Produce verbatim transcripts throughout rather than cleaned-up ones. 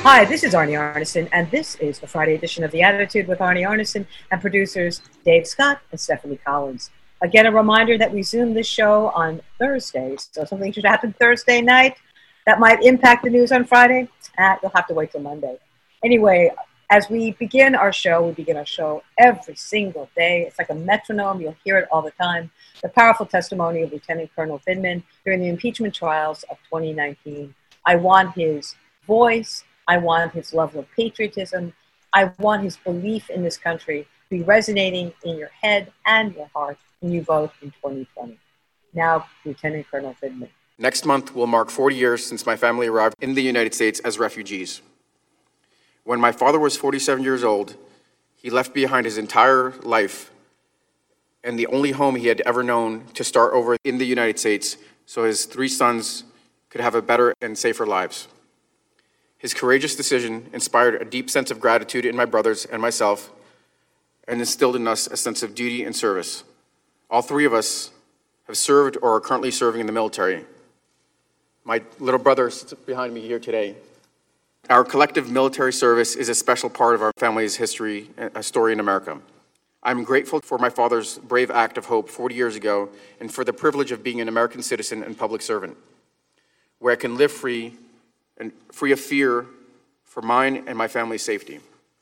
Hi, this is Arnie Arnesen, and this is the Friday edition of The Attitude with Arnie Arnesen and producers Dave Scott and Stephanie Collins. Again, a reminder that we Zoom this show on Thursdays, so something should happen Thursday night that might impact the news on Friday. Ah, you'll have to wait till Monday. Anyway, as we begin our show, we begin our show every single day. It's like a metronome. You'll hear it all the time. The powerful testimony of Lieutenant Colonel Vindman during the impeachment trials of twenty nineteen. I want his voice. I want his level of patriotism. I want his belief in this country to be resonating in your head and your heart when you vote in twenty twenty. Now, Lieutenant Colonel Vindman. Next month will mark forty years since my family arrived in the United States as refugees. When my father was forty-seven years old, he left behind his entire life and the only home he had ever known to start over in the United States so his three sons could have a better and safer lives. His courageous decision inspired a deep sense of gratitude in my brothers and myself and instilled in us a sense of duty and service. All three of us have served or are currently serving in the military. My little brother sits behind me here today. Our collective military service is a special part of our family's history, a story in America. I'm grateful for my father's brave act of hope forty years ago and for the privilege of being an American citizen and public servant, where I can live free and free of fear for mine and my family's safety.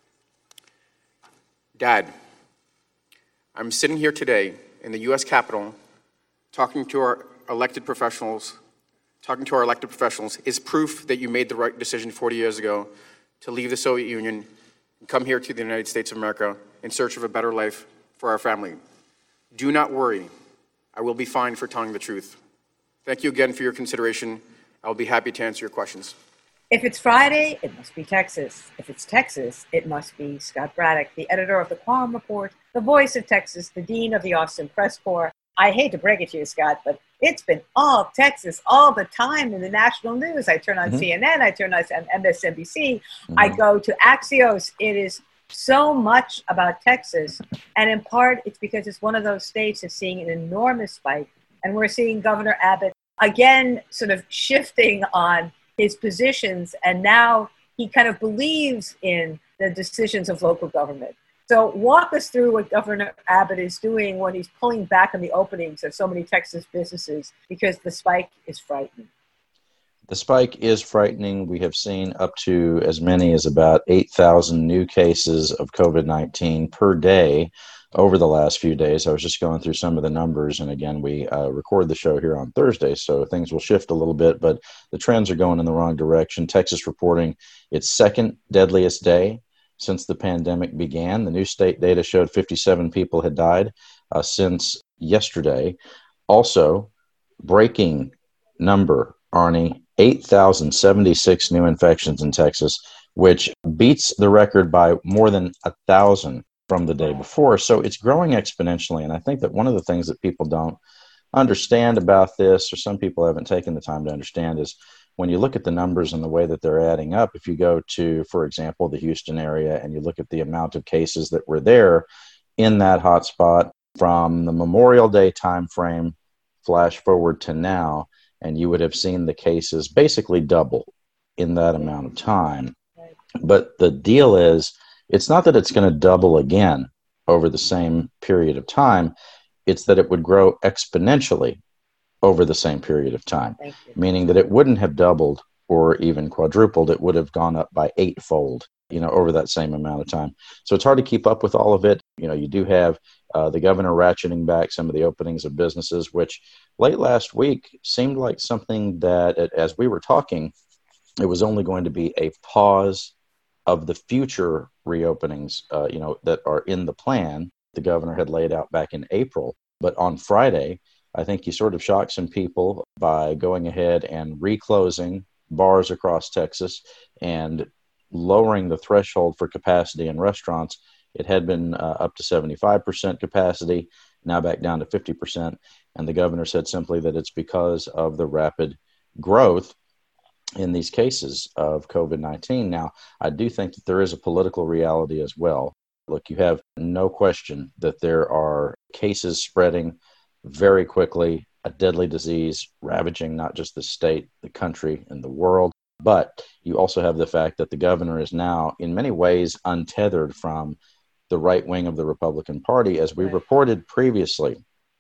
Dad, I'm sitting here today in the U S Capitol talking to our elected professionals, talking to our elected professionals is proof that you made the right decision forty years ago to leave the Soviet Union and come here to the United States of America in search of a better life for our family. Do not worry. I will be fine for telling the truth. Thank you again for your consideration. I'll be happy to answer your questions. If it's Friday, it must be Texas. If it's Texas, it must be Scott Braddock, the editor of the Quorum Report, the voice of Texas, the dean of the Austin Press Corps. I hate to break it to you, Scott, but it's been all Texas all the time in the national news. I turn on mm-hmm. C N N, I turn on M S N B C, mm-hmm. I go to Axios. It is so much about Texas, and in part, it's because it's one of those states that's seeing an enormous spike, and we're seeing Governor Abbott again sort of shifting on his positions, and now he kind of believes in the decisions of local government. So walk us through what Governor Abbott is doing when he's pulling back on the openings of so many Texas businesses, because the spike is frightening. The spike is frightening. We have seen up to as many as about eight thousand new cases of COVID nineteen per day over the last few days. I was just going through some of the numbers, and again, we uh, record the show here on Thursday, so things will shift a little bit, but the trends are going in the wrong direction. Texas reporting its second deadliest day since the pandemic began. The new state data showed fifty-seven people had died uh, since yesterday. Also, breaking number, Arnie, eight thousand seventy-six new infections in Texas, which beats the record by more than one thousand from the day before. So it's growing exponentially. And I think that one of the things that people don't understand about this, or some people haven't taken the time to understand, is when you look at the numbers and the way that they're adding up, if you go to, for example, the Houston area and you look at the amount of cases that were there in that hotspot from the Memorial Day timeframe, flash forward to now, and you would have seen the cases basically double in that amount of time. But the deal is, it's not that it's going to double again over the same period of time. It's that it would grow exponentially over the same period of time, meaning that it wouldn't have doubled or even quadrupled. It would have gone up by eightfold, you know, over that same amount of time. So it's hard to keep up with all of it. You know, you do have uh, the governor ratcheting back some of the openings of businesses, which late last week seemed like something that, as we were talking, it was only going to be a pause of the future reopenings, uh, you know, that are in the plan the governor had laid out back in April. But on Friday, I think he sort of shocked some people by going ahead and reclosing bars across Texas and lowering the threshold for capacity in restaurants. It had been uh, up to seventy-five percent capacity, now back down to fifty percent. And the governor said simply that it's because of the rapid growth in these cases of COVID nineteen. Now, I do think that there is a political reality as well. Look, you have no question that there are cases spreading very quickly, a deadly disease ravaging not just the state, the country, and the world. But you also have the fact that the governor is now, in many ways, untethered from the right wing of the Republican Party. As we Right. reported previously,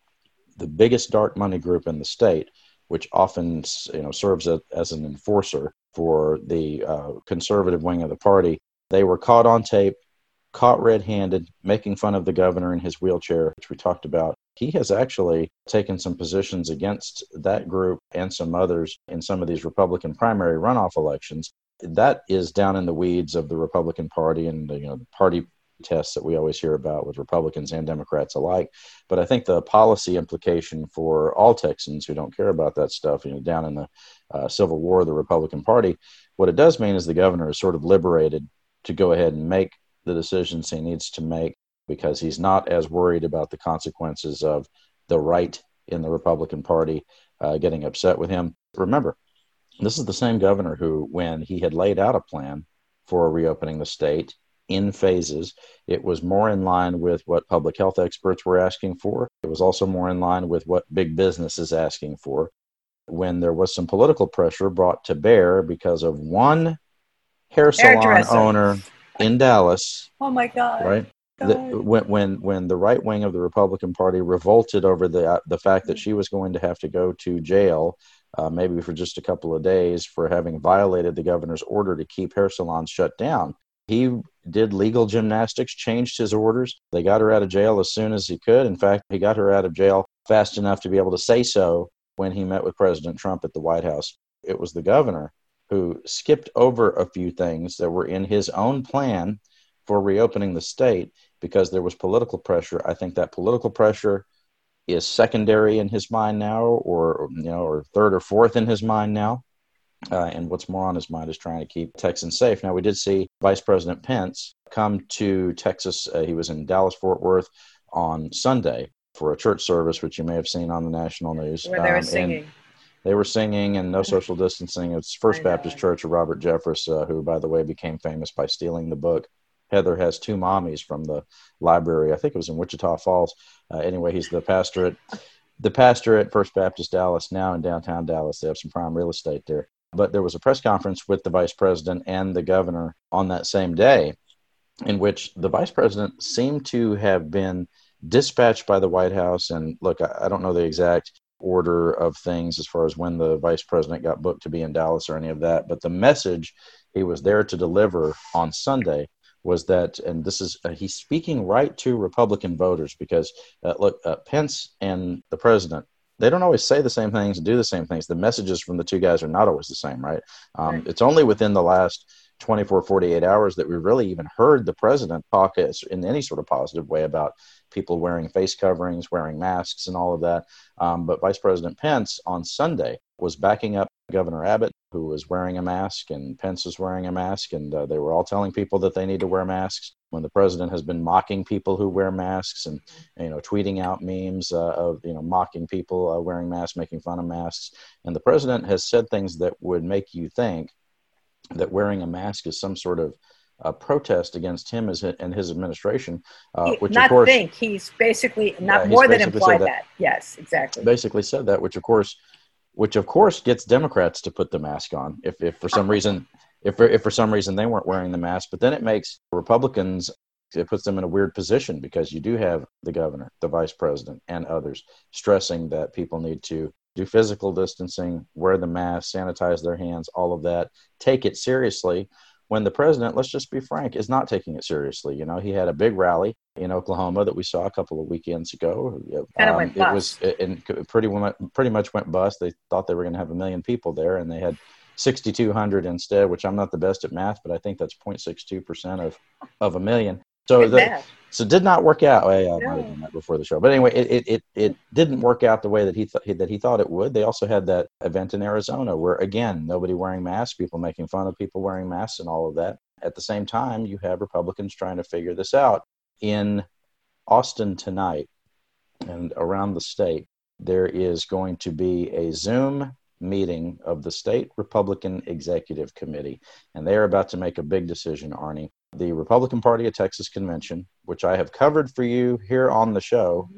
the biggest dark money group in the state, which often you know serves a, as an enforcer for the uh, conservative wing of the party, they were caught on tape, caught red-handed, making fun of the governor in his wheelchair, which we talked about. He has actually taken some positions against that group and some others in some of these Republican primary runoff elections. That is down in the weeds of the Republican Party and the, you know, the party tests that we always hear about with Republicans and Democrats alike. But I think the policy implication for all Texans who don't care about that stuff, you know, down in the uh, Civil War of the Republican Party, what it does mean is the governor is sort of liberated to go ahead and make the decisions he needs to make, because he's not as worried about the consequences of the right in the Republican Party uh, getting upset with him. Remember, this is the same governor who, when he had laid out a plan for reopening the state in phases, it was more in line with what public health experts were asking for. It was also more in line with what big business is asking for. When there was some political pressure brought to bear because of one hair salon owner in Dallas. Oh my God. Right? The, when when when the right wing of the Republican Party revolted over the uh, the fact that she was going to have to go to jail, uh, maybe for just a couple of days, for having violated the governor's order to keep hair salons shut down, he did legal gymnastics, changed his orders. They got her out of jail as soon as he could. In fact, he got her out of jail fast enough to be able to say so when he met with President Trump at the White House. It was the governor who skipped over a few things that were in his own plan for reopening the state because there was political pressure. I think that political pressure is secondary in his mind now, or you know, or third or fourth in his mind now. Uh, and what's more on his mind is trying to keep Texans safe. Now, we did see Vice President Pence come to Texas. Uh, he was in Dallas-Fort Worth on Sunday for a church service, which you may have seen on the national news. Where they were um, singing. They were singing and no social distancing. It's First Baptist Church of Robert Jeffress, uh, who, by the way, became famous by stealing the book Heather Has Two Mommies from the library. I think it was in Wichita Falls. Uh, anyway, he's the pastor at the pastor at First Baptist Dallas, now in downtown Dallas. They have some prime real estate there. But there was a press conference with the vice president and the governor on that same day, in which the vice president seemed to have been dispatched by the White House. And look, I, I don't know the exact order of things as far as when the vice president got booked to be in Dallas or any of that, but the message he was there to deliver on Sunday was that, and this is, uh, he's speaking right to Republican voters, because uh, look, uh, Pence and the president, they don't always say the same things and do the same things. The messages from the two guys are not always the same, right? Um, right. It's only within the last twenty-four, forty-eight hours that we really even heard the president talk in any sort of positive way about people wearing face coverings, wearing masks and all of that. Um, but Vice President Pence on Sunday was backing up Governor Abbott, who was wearing a mask, and Pence was wearing a mask, and uh, they were all telling people that they need to wear masks. When the president has been mocking people who wear masks and, you know, tweeting out memes uh, of, you know, mocking people uh, wearing masks, making fun of masks. And the president has said things that would make you think that wearing a mask is some sort of uh, protest against him as, and his administration, uh, he, which not of course, think he's basically not yeah, more than basically implied that. that. Yes, exactly. Basically said that, which of course, which of course gets Democrats to put the mask on if, if for some reason, if for, if for some reason they weren't wearing the mask. But then it makes Republicans, it puts them in a weird position, because you do have the governor, the vice president, and others stressing that people need to do physical distancing, wear the mask, sanitize their hands, all of that, take it seriously, when the president, let's just be frank, is not taking it seriously. You know, he had a big rally in Oklahoma that we saw a couple of weekends ago. Kind of um, went it bust. was and pretty pretty much went bust. They thought they were going to have a million people there, and they had sixty-two hundred instead, which I'm not the best at math, but I think that's zero point six two percent of of a million. So the, so it did not work out. Well, yeah, I might have done that before the show, but anyway, it it it, it didn't work out the way that he th- that he thought it would. They also had that event in Arizona where, again, nobody wearing masks, people making fun of people wearing masks, and all of that. At the same time, you have Republicans trying to figure this out. In Austin tonight and around the state, there is going to be a Zoom meeting of the State Republican Executive Committee, and they are about to make a big decision, Arnie. The Republican Party of Texas Convention, which I have covered for you here on the show,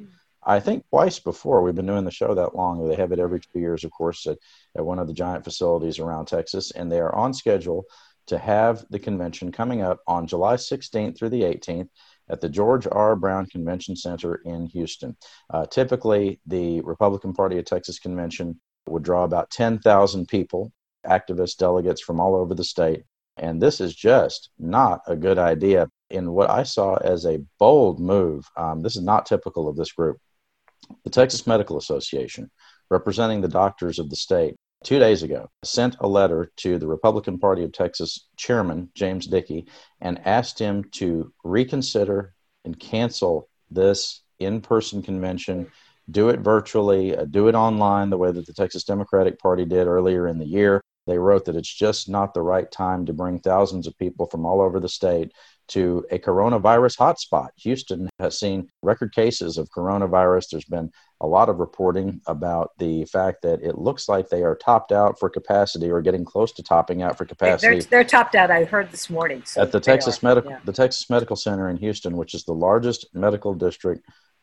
I think twice before. We've been doing the show that long. They have it every two years, of course, at, at one of the giant facilities around Texas. And they are on schedule to have the convention coming up on July sixteenth through the eighteenth at the George R. Brown Convention Center in Houston. Uh, typically, the Republican Party of Texas convention would draw about ten thousand people, activists, delegates from all over the state. And this is just not a good idea in what I saw as a bold move. Um, this is not typical of this group. The Texas Medical Association, representing the doctors of the state, two days ago, sent a letter to the Republican Party of Texas chairman, James Dickey, and asked him to reconsider and cancel this in-person convention, do it virtually, uh, do it online the way that the Texas Democratic Party did earlier in the year. They wrote that it's just not the right time to bring thousands of people from all over the state to a coronavirus hotspot. Houston has seen record cases of coronavirus. There's been a lot of reporting about the fact that it looks like they are topped out for capacity or getting close to topping out for capacity. They're, they're topped out, I heard this morning. So at the Texas Medical, yeah. the Texas Medical Center in Houston, which is the largest medical district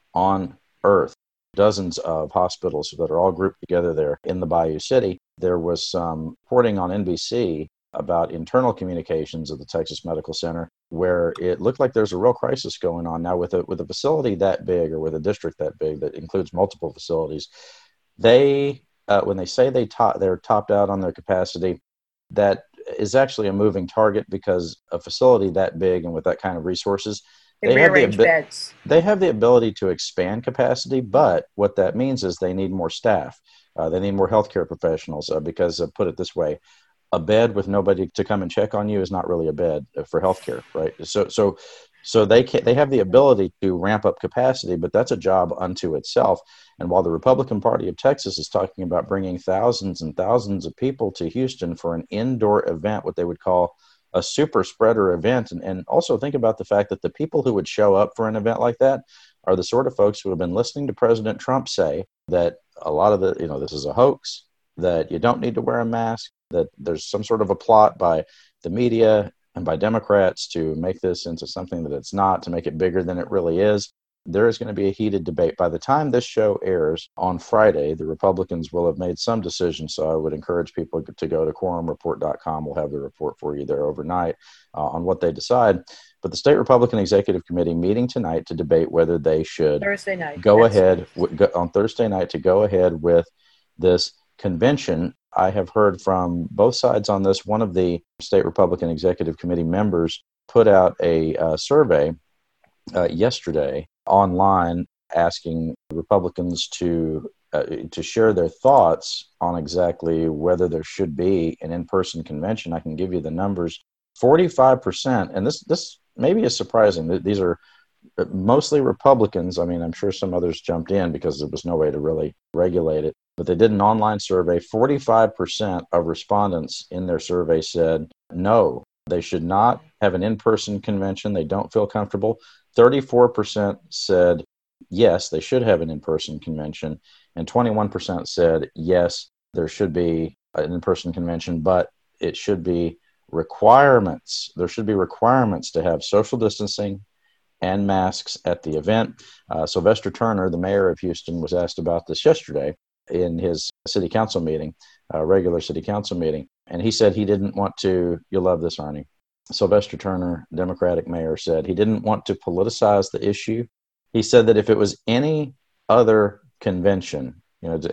on earth. Dozens of hospitals that are all grouped together there in the Bayou City. There was some reporting on N B C about internal communications of the Texas Medical Center, where it looked like there's a real crisis going on now with a with a facility that big, or with a district that big that includes multiple facilities. They, uh, when they say they top, they're topped out on their capacity, that is actually a moving target, because a facility that big and with that kind of resources, They, they have the rearrange beds. They have the ability to expand capacity, but what that means is they need more staff. Uh, they need more healthcare professionals uh, because, uh, put it this way, a bed with nobody to come and check on you is not really a bed for healthcare, right? So, so, so they can, they have the ability to ramp up capacity, but that's a job unto itself. And while the Republican Party of Texas is talking about bringing thousands and thousands of people to Houston for an indoor event, what they would call a super spreader event. And, and also think about the fact that the people who would show up for an event like that are the sort of folks who have been listening to President Trump say that a lot of the, you know, this is a hoax, that you don't need to wear a mask, that there's some sort of a plot by the media and by Democrats to make this into something that it's not, to make it bigger than it really is. There is going to be a heated debate. By the time this show airs on Friday, the Republicans will have made some decision. So I would encourage people to go to quorum report dot com. We'll have the report for you there overnight uh, on what they decide. But the State Republican Executive Committee meeting tonight to debate whether they should Thursday night. go That's ahead w- go, on Thursday night to go ahead with this convention. I have heard from both sides on this. One of the State Republican Executive Committee members put out a uh, survey uh, yesterday online asking Republicans to uh, to share their thoughts on exactly whether there should be an in-person convention. I can give you the numbers. forty-five percent, and this this maybe is surprising. These are mostly Republicans. I mean, I'm sure some others jumped in because there was no way to really regulate it. But they did an online survey. forty-five percent of respondents in their survey said no, they should not have an in-person convention. They don't feel comfortable. thirty-four percent said yes, they should have an in-person convention. And twenty-one percent said yes, there should be an in-person convention, but it should be requirements. There should be requirements to have social distancing and masks at the event. Uh, Sylvester Turner, the mayor of Houston, was asked about this yesterday in his city council meeting, uh, regular city council meeting. And he said he didn't want to, you'll love this, Arnie. Sylvester Turner, Democratic mayor, said he didn't want to politicize the issue. He said that if it was any other convention, you know,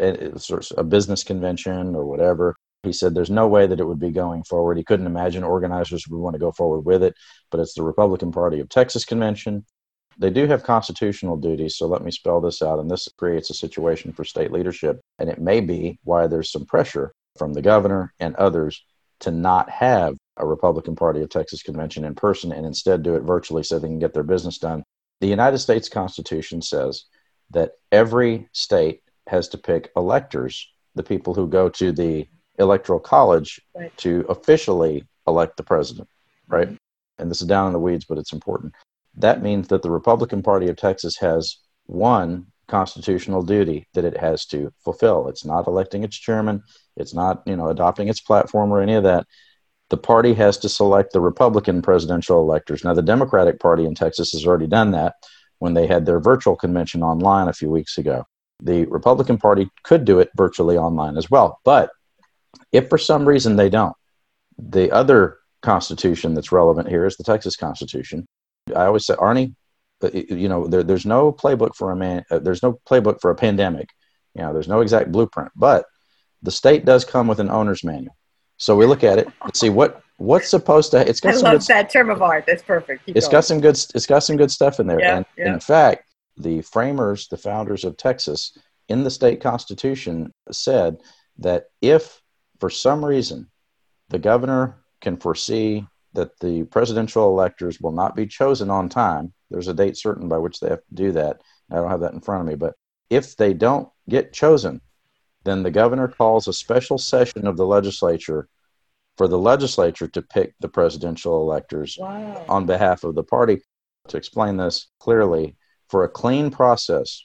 a business convention or whatever, he said there's no way that it would be going forward. He couldn't imagine organizers would want to go forward with it, but it's the Republican Party of Texas convention. They do have constitutional duties, so let me spell this out, and this creates a situation for state leadership, and it may be why there's some pressure from the governor and others to not have a Republican Party of Texas convention in person and instead do it virtually so they can get their business done. The United States Constitution says that every state has to pick electors, the people who go to the Electoral College, right, to officially elect the president, right? Mm-hmm. And this is down in the weeds, but it's important. That means that the Republican Party of Texas has one constitutional duty that it has to fulfill. It's not electing its chairman. It's not, you know, adopting its platform or any of that. The party has to select the Republican presidential electors. Now, the Democratic Party in Texas has already done that. when they had their virtual convention online a few weeks ago. The Republican Party could do it virtually online as well. But if for some reason they don't, the other constitution that's relevant here is the Texas Constitution. I always say, Arnie, you know, there, there's no playbook for a man. Uh, there's no playbook for a pandemic. You know, there's no exact blueprint, but the state does come with an owner's manual. So we look at it and see what what's supposed to. It's got I some love good, that term of art. That's perfect. Keep it's going. got some good. It's got some good stuff in there. Yeah, and yeah. in fact, the framers, the founders of Texas, in the state constitution, said that if for some reason the governor can foresee that the presidential electors will not be chosen on time, there's a date certain by which they have to do that. I don't have that in front of me, but if they don't get chosen, then the governor calls a special session of the legislature for the legislature to pick the presidential electors Wow. on behalf of the party. To explain this clearly, for a clean process,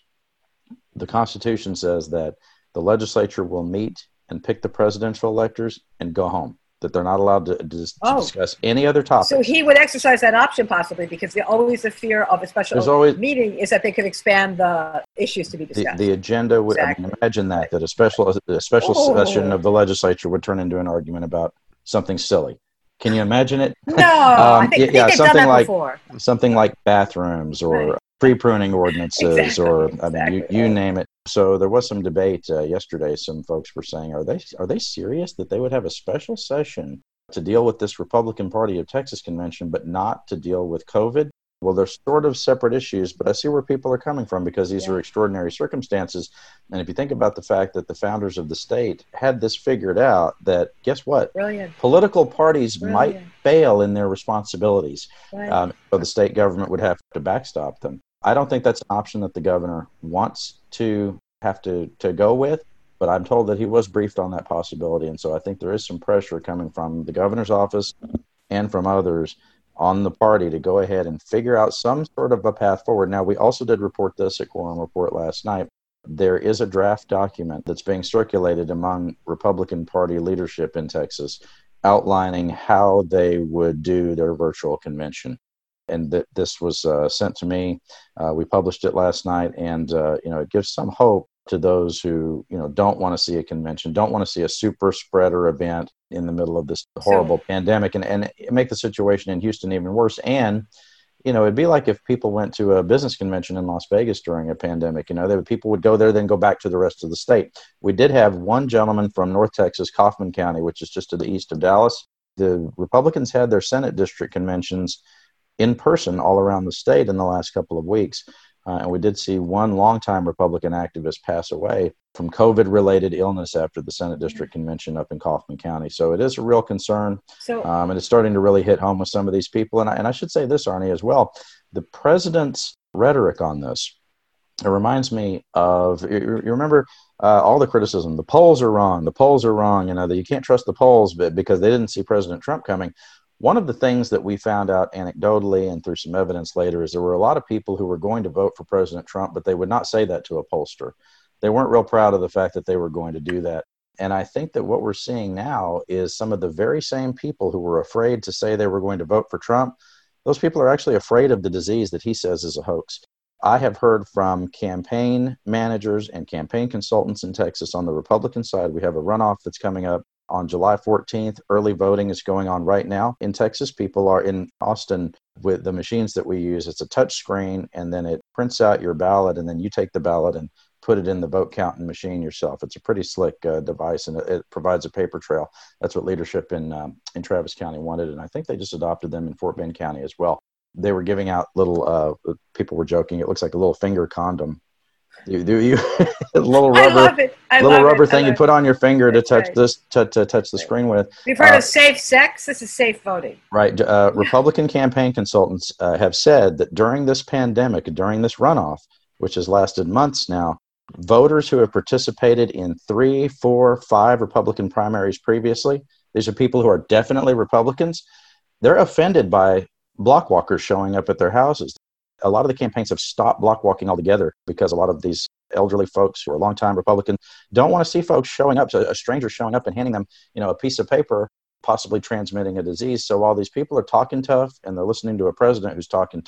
the Constitution says that the legislature will meet and pick the presidential electors and go home, that they're not allowed to, to, to Oh. discuss any other topics. So he would exercise that option possibly because the, always the fear of a special There's always- meeting is that they could expand the issues to be the, discussed. the agenda would, I Exactly. mean, imagine that, that a special, a special Oh. session of the legislature would turn into an argument about something silly. Can you imagine it? no, I Um, think, yeah, I think yeah, they've done something that like- before. Something like bathrooms or Right. tree pruning ordinances, Exactly, or I mean, you, exactly. you name it. So there was some debate uh, yesterday. Some folks were saying, "Are they are they serious that they would have a special session to deal with this Republican Party of Texas convention, but not to deal with COVID?" Well, they're sort of separate issues, but I see where people are coming from because these Yeah. are extraordinary circumstances. And if you think about the fact that the founders of the state had this figured out, that guess what? Brilliant. Political parties might Brilliant. fail in their responsibilities. Right. Um, so the state government would have to backstop them. I don't think that's an option that the governor wants to have to, to go with, but I'm told that he was briefed on that possibility. And so I think there is some pressure coming from the governor's office and from others on the party to go ahead and figure out some sort of a path forward. Now, we also did report this at Quorum Report last night. There is a draft document that's being circulated among Republican Party leadership in Texas outlining how they would do their virtual convention. And th- this was uh, sent to me. Uh, we published it last night, and uh, you know, it gives some hope to those who, you know, don't want to see a convention, don't want to see a super spreader event in the middle of this horrible So- pandemic, and, and make the situation in Houston even worse. And, you know, it'd be like if people went to a business convention in Las Vegas during a pandemic. You know, they would, people would go there, then go back to the rest of the state. We did have one gentleman from North Texas, Kaufman County, which is just to the east of Dallas. The Republicans had their Senate district conventions in person all around the state in the last couple of weeks. Uh, and we did see one longtime Republican activist pass away from COVID-related illness after the Senate District Convention up in Kaufman County. So it is a real concern, So um, and it's starting to really hit home with some of these people. And I, and I should say this, Arnie, as well. The president's rhetoric on this, it reminds me of, you, you remember uh, all the criticism, the polls are wrong, the polls are wrong, you know, that you can't trust the polls because they didn't see President Trump coming. One of the things that we found out anecdotally and through some evidence later is there were a lot of people who were going to vote for President Trump, but they would not say that to a pollster. They weren't real proud of the fact that they were going to do that. And I think that what we're seeing now is some of the very same people who were afraid to say they were going to vote for Trump, those people are actually afraid of the disease that he says is a hoax. I have heard from campaign managers and campaign consultants in Texas on the Republican side. We have a runoff that's coming up on July fourteenth. Early voting is going on right now in Texas. People are in Austin with the machines that we use. It's a touch screen, and then it prints out your ballot, and then you take the ballot and put it in the vote counting machine yourself. It's a pretty slick uh, device, and it, it provides a paper trail. That's what leadership in um, in Travis County wanted, and I think they just adopted them in Fort Bend County as well. They were giving out little, uh, people were joking, it looks like a little finger condom. You, do you a little rubber, I love it. I little love rubber it. I thing you love put on your finger to That's touch right. this, to, to touch the Right. screen with. it. We've heard Uh, of safe sex. This is safe voting. Right. Uh, Republican campaign consultants uh, have said that during this pandemic, during this runoff, which has lasted months now, voters who have participated in three, four, five Republican primaries previously, these are people who are definitely Republicans, they're offended by block walkers showing up at their houses. A lot of the campaigns have stopped block walking altogether because a lot of these elderly folks who are longtime Republicans don't want to see folks showing up, a stranger showing up and handing them, you know, a piece of paper, possibly transmitting a disease. So while these people are talking tough and they're listening to a president who's talking tough,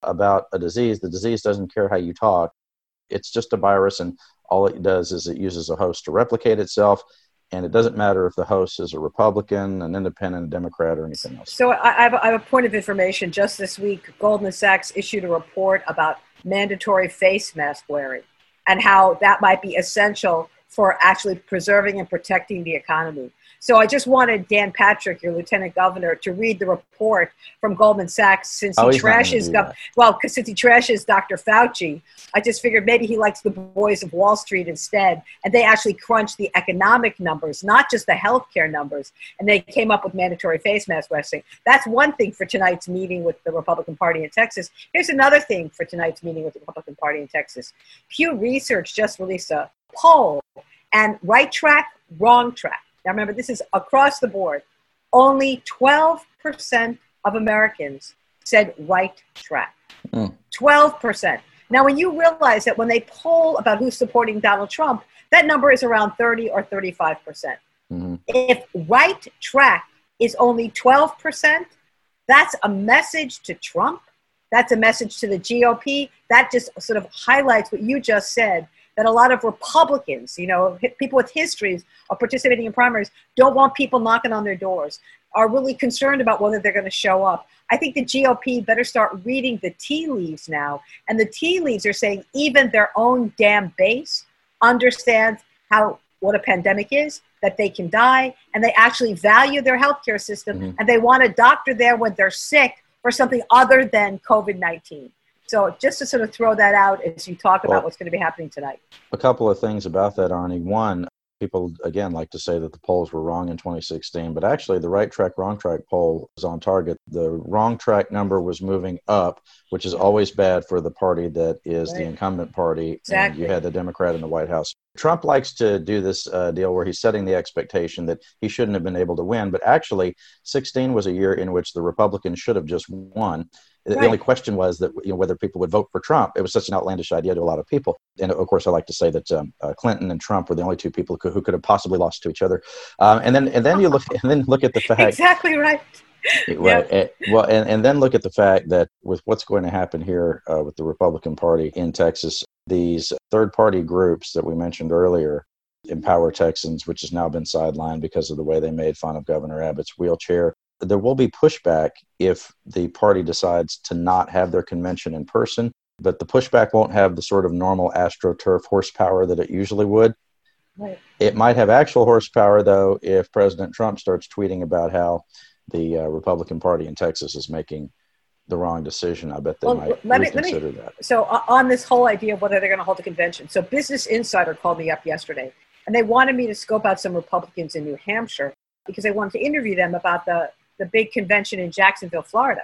about a disease. The disease doesn't care how you talk. It's just a virus, and all it does is it uses a host to replicate itself. And it doesn't matter if the host is a Republican, an independent, a Democrat, or anything else. So I have, I have a point of information. Just this week, Goldman Sachs issued a report about mandatory face mask wearing and how that might be essential for actually preserving and protecting the economy. So I just wanted Dan Patrick, your lieutenant governor, to read the report from Goldman Sachs since he oh, trashes, gov- well, because since he trashes Doctor Fauci. I just figured maybe he likes the boys of Wall Street instead. And they actually crunched the economic numbers, not just the healthcare numbers. And they came up with mandatory face mask wearing. That's one thing for tonight's meeting with the Republican Party in Texas. Here's another thing for tonight's meeting with the Republican Party in Texas. Pew Research just released a poll, and right track, wrong track. Now remember, this is across the board. Only twelve percent of Americans said right track. Mm. twelve percent. Now, when you realize that when they poll about who's supporting Donald Trump, that number is around thirty or thirty-five percent. Mm-hmm. If right track is only twelve percent, that's a message to Trump. That's a message to the G O P. That just sort of highlights what you just said, that a lot of Republicans, you know, people with histories of participating in primaries, don't want people knocking on their doors, are really concerned about whether they're going to show up. I think the G O P better start reading the tea leaves now. And the tea leaves are saying even their own damn base understands how what a pandemic is, that they can die, and they actually value their healthcare system, mm-hmm. and they want a doctor there when they're sick for something other than COVID nineteen. So just to sort of throw that out as you talk about well, what's going to be happening tonight. A couple of things about that, Arnie. One, people, again, like to say that the polls were wrong in twenty sixteen, but actually the right track, wrong track poll was on target. The wrong track number was moving up, which is always bad for the party that is right. the incumbent party. Exactly. And you had the Democrat in the White House. Trump likes to do this uh, deal where he's setting the expectation that he shouldn't have been able to win, but actually sixteen was a year in which the Republicans should have just won. The right. only question was that, you know, whether people would vote for Trump. It was such an outlandish idea to a lot of people. And of course, I like to say that um, uh, Clinton and Trump were the only two people who, who could have possibly lost to each other. Um, and then, and then you look, and then look at the fact. Exactly right. Right. Yep. Well, and, and then look at the fact that with what's going to happen here uh, with the Republican Party in Texas, these third-party groups that we mentioned earlier, Empower Texans, which has now been sidelined because of the way they made fun of Governor Abbott's wheelchair. There will be pushback if the party decides to not have their convention in person, but the pushback won't have the sort of normal AstroTurf horsepower that it usually would. Right. It might have actual horsepower, though, if President Trump starts tweeting about how the uh, Republican Party in Texas is making the wrong decision. I bet they well, might let reconsider me, let me, that. So uh, on this whole idea of whether they're going to hold a convention, so Business Insider called me up yesterday, and they wanted me to scope out some Republicans in New Hampshire because they wanted to interview them about the the big convention in Jacksonville, Florida,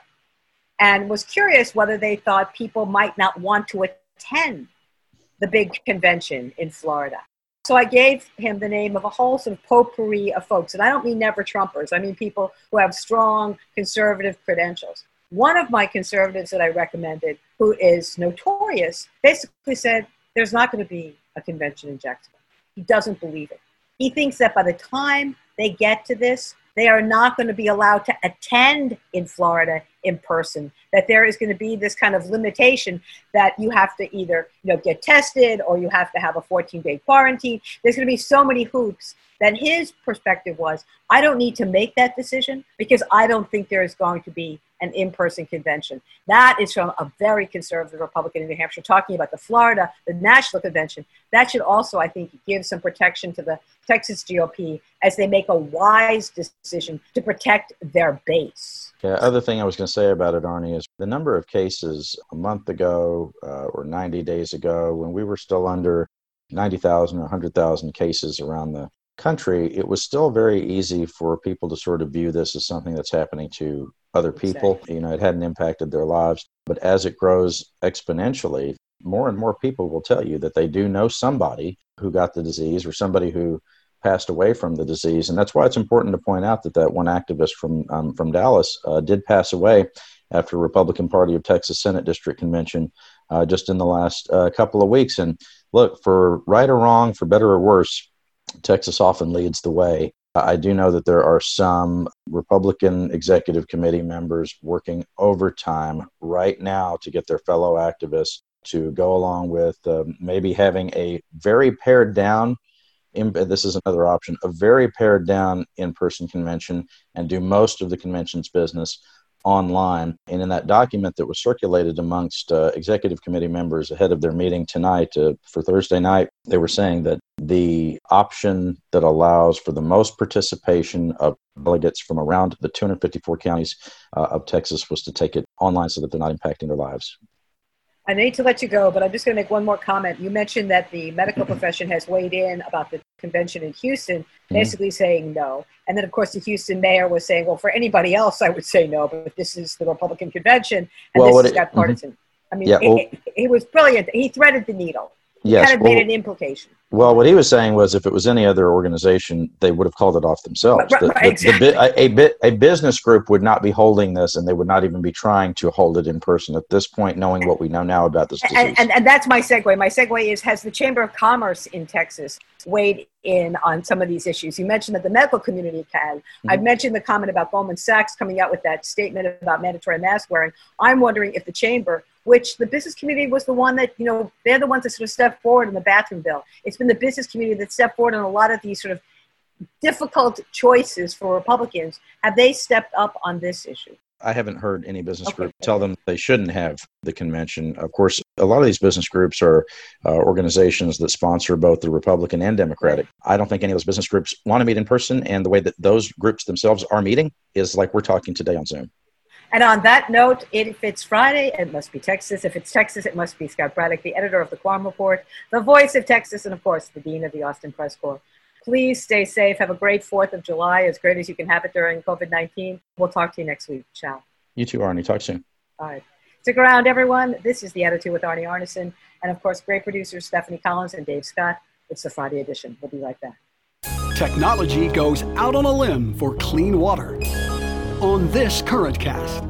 and was curious whether they thought people might not want to attend the big convention in Florida. So I gave him the name of a whole sort of potpourri of folks. And I don't mean never Trumpers. I mean people who have strong conservative credentials. One of my conservatives that I recommended, who is notorious, basically said there's not going to be a convention in Jacksonville. He doesn't believe it. He thinks that by the time they get to this, they are not going to be allowed to attend in Florida in person, that there is going to be this kind of limitation that you have to either, you know, get tested or you have to have a fourteen-day quarantine. There's going to be so many hoops. Then his perspective was, I don't need to make that decision because I don't think there is going to be an in-person convention. That is from a very conservative Republican in New Hampshire talking about the Florida, the national convention. That should also, I think, give some protection to the Texas G O P as they make a wise decision to protect their base. Yeah, other thing I was going to say about it, Arnie, is the number of cases a month ago uh, or ninety days ago when we were still under ninety thousand or one hundred thousand cases around the country, it was still very easy for people to sort of view this as something that's happening to other people. Exactly. You know, it hadn't impacted their lives. But as it grows exponentially, more and more people will tell you that they do know somebody who got the disease or somebody who passed away from the disease. And that's why it's important to point out that that one activist from um, from Dallas uh, did pass away after a Republican Party of Texas Senate District Convention uh, just in the last uh, couple of weeks. And look, for right or wrong, for better or worse, Texas often leads the way I do know that there are some Republican executive committee members working overtime right now to get their fellow activists to go along with uh, maybe having a very pared down, in, this is another option, a very pared down in-person convention and do most of the convention's business online. And in that document that was circulated amongst uh, executive committee members ahead of their meeting tonight uh, for Thursday night, they were saying that the option that allows for the most participation of delegates from around the two hundred fifty-four counties uh, of Texas was to take it online so that they're not impacting their lives. I need to let you go, but I'm just going to make one more comment. You mentioned that the medical profession has weighed in about the convention in Houston, basically mm-hmm. saying no. And then, of course, the Houston mayor was saying, well, for anybody else, I would say no, but this is the Republican convention, and well, this has it, got partisan. Mm-hmm. I mean, yeah, well, it, it, he was brilliant. He threaded the needle. He yes, kind of well, made an implication. Well, what he was saying was if it was any other organization, they would have called it off themselves. Right, the, right, the, exactly. the, a, a, a business group would not be holding this, and they would not even be trying to hold it in person at this point, knowing what we know now about this disease. And, and, and that's my segue. My segue is, has the Chamber of Commerce in Texas weighed in on some of these issues? You mentioned that the medical community can. Mm-hmm. I've mentioned the comment about Goldman Sachs coming out with that statement about mandatory mask wearing. I'm wondering if the Chamber, which the business community was the one that, you know, they're the ones that sort of stepped forward in the bathroom bill. It's been the business community that stepped forward on a lot of these sort of difficult choices for Republicans. Have they stepped up on this issue? I haven't heard any business Okay. group tell them they shouldn't have the convention. Of course, a lot of these business groups are uh, organizations that sponsor both the Republican and Democratic. I don't think any of those business groups want to meet in person, and the way that those groups themselves are meeting is like we're talking today on Zoom. And on that note, if it's Friday, it must be Texas. If it's Texas, it must be Scott Braddock, the editor of the Quam Report, the voice of Texas, and of course, the dean of the Austin Press Corps. Please stay safe. Have a great fourth of July, as great as you can have it during COVID nineteen. We'll talk to you next week. Ciao. You too, Arnie. Talk soon. All right. Stick around, everyone. This is The Attitude with Arnie Arnesen. And of course, great producers Stephanie Collins and Dave Scott. It's the Friday edition. We'll be right back. Technology goes out on a limb for clean water. On this Current Cast.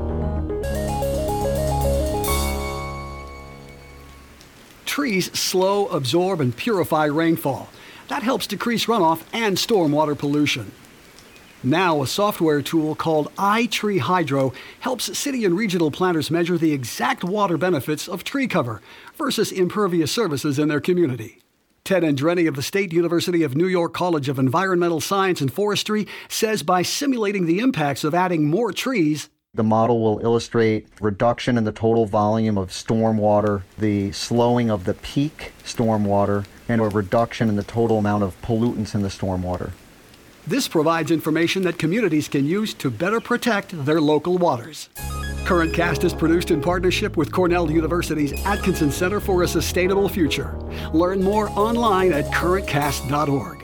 Trees slow, absorb, and purify rainfall. That helps decrease runoff and stormwater pollution. Now, a software tool called iTree Hydro helps city and regional planners measure the exact water benefits of tree cover versus impervious surfaces in their community. Ted Andreni of the State University of New York College of Environmental Science and Forestry says by simulating the impacts of adding more trees, the model will illustrate reduction in the total volume of stormwater, the slowing of the peak stormwater, and a reduction in the total amount of pollutants in the stormwater. This provides information that communities can use to better protect their local waters. Current Cast is produced in partnership with Cornell University's Atkinson Center for a Sustainable Future. Learn more online at current cast dot org.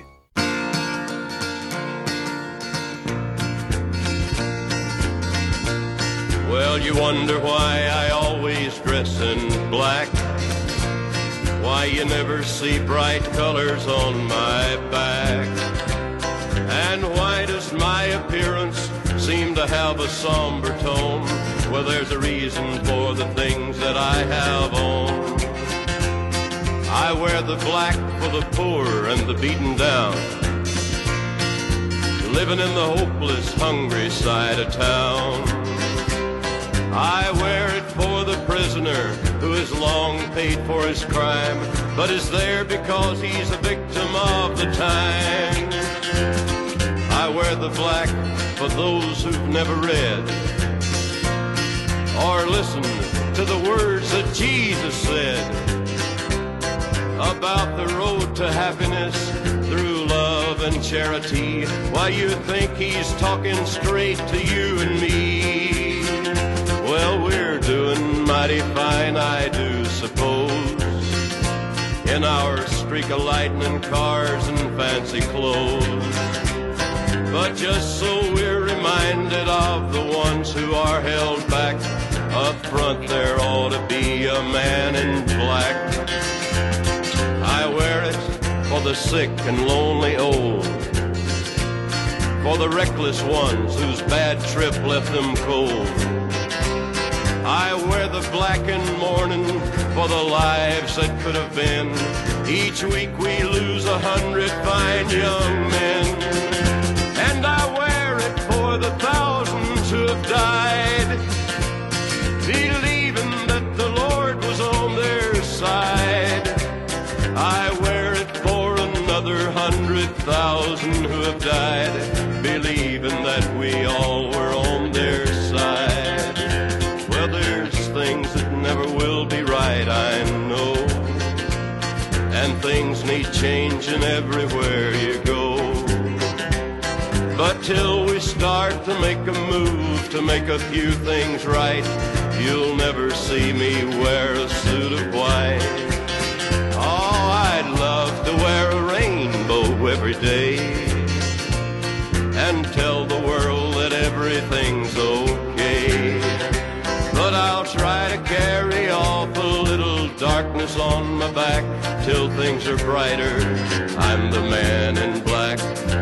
Well, you wonder why I always dress in black, why you never see bright colors on my back, and why does my appearance seem to have a somber tone? Well, there's a reason for the things that I have on. I wear the black for the poor and the beaten down, living in the hopeless, hungry side of town. I wear it for the prisoner who has long paid for his crime, but is there because he's a victim of the time. I wear the black for those who've never read or listened to the words that Jesus said about the road to happiness through love and charity. Why, you think he's talking straight to you and me? Well, we're doing mighty fine, I do suppose, in our streak of lightning cars and fancy clothes. But just so we're reminded of the ones who are held back, up front there ought to be a man in black. I wear it for the sick and lonely old, for the reckless ones whose bad trip left them cold. I wear the black in mourning for the lives that could have been. Each week we lose a hundred fine young men. thousand who have died, believing that we all were on their side. Well, there's things that never will be right, I know, and things need changing everywhere you go. But till we start to make a move to make a few things right, you'll never see me wear a suit of white. Oh, I'd love to wear a rainbow every day and tell the world that everything's okay. But I'll try to carry off a little darkness on my back till things are brighter. I'm the man in black.